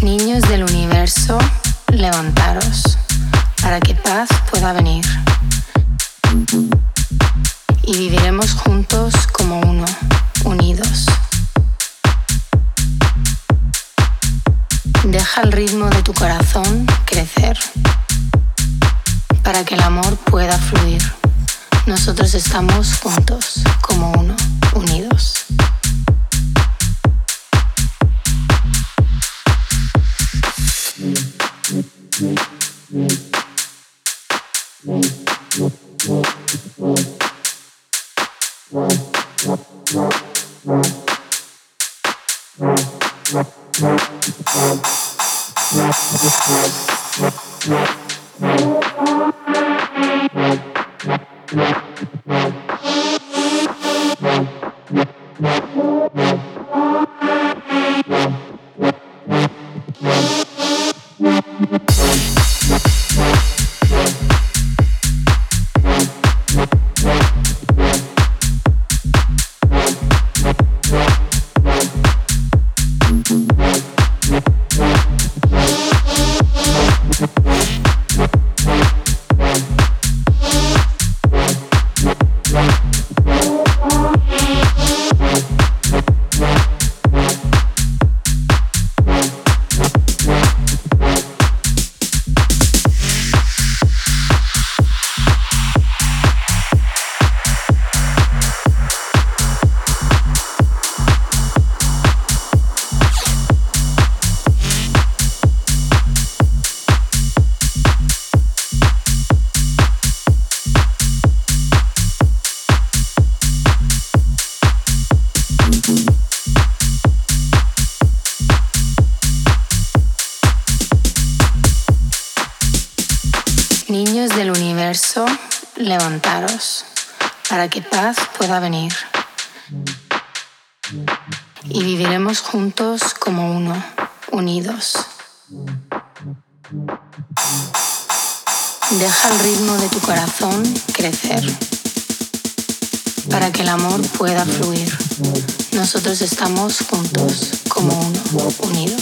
Niños del universo, levantaros, para que paz pueda venir. Y viviremos juntos como uno, unidos. Deja el ritmo de tu corazón crecer, para que el amor pueda fluir. Nosotros estamos juntos, como uno, unidos. Niños del universo, levantaros, para que paz pueda venir. Y viviremos juntos como uno, unidos. Deja el ritmo de tu corazón crecer, para que el amor pueda fluir. Nosotros estamos juntos como uno, unidos.